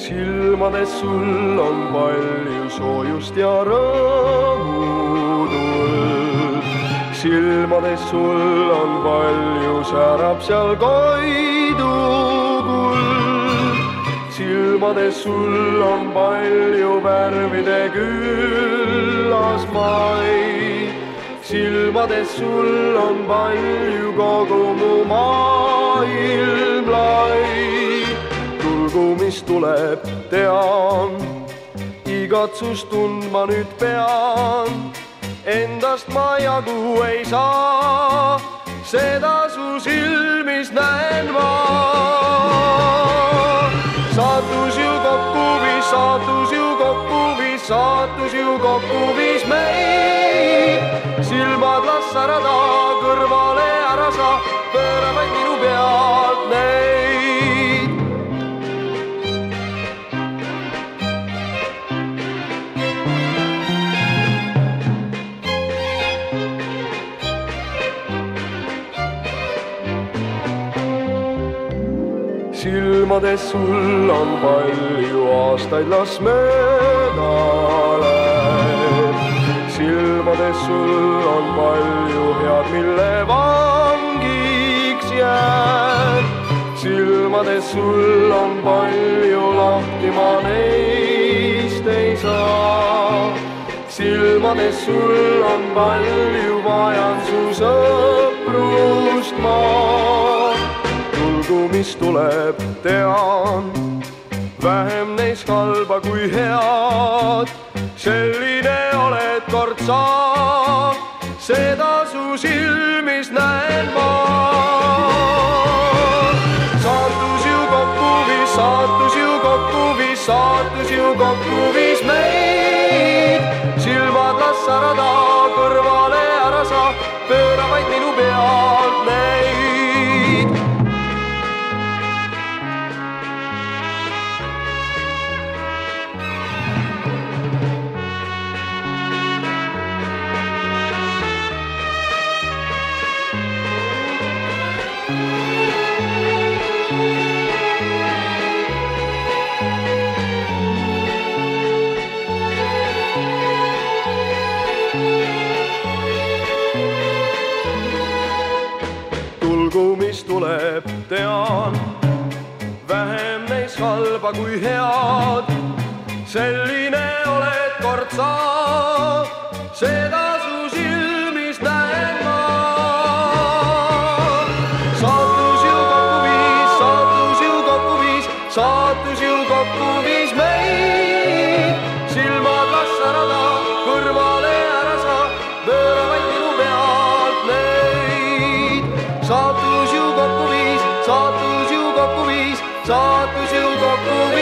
silmades sul on palju soojust ja rõõmutuld. Silmades sul on palju, särab seal Koidu kuld. Silmades sul on palju värvide küllas mai. Silmades sul on palju kogu mu maailm lai. Tulgu mis tuleb, tean, igatsust tundma nüüd pean. Endast ma jagu ei saa, seda su silmis näen ma. Saatus ju kokku viis, saatus ju kokku viis, saatus ju kokku viis meid. Silmad las särada, kõrvale ära sa, pööra vaid minu pealt neid. Silmades sul on palju aastaid, las mööda läheb. Silmades sul on palju head, mille vangiks jääb. Silmades sul on palju lahti, ma neist ei saa. Silmades sul on palju, vajan su sõprust ma. Tulgu mis tuleb, tean, vähem neist halba kui head. Selline oled kord sa, seda su silmis näen ma. Saatus ju kokku viis, saatus ju kokku viis, saatus ju kokku viis meid. Silmad las särada, kõrvale ära sa, pööra vaid minu pealt neid. Tulgu mis tuleb, tean, vähem neist halba kui head. Selline oled kord sa, seda su silmis näen ma. Saatus ju kokku viis, saatus ju kokku viis, saatus ju kokku viis meid. Silmad las särada, kõrvale ära sa, pööra vaid minu pealt neid. Saatus ju kokku viis, saatus ju kokku viis, saatus ju kokku viis.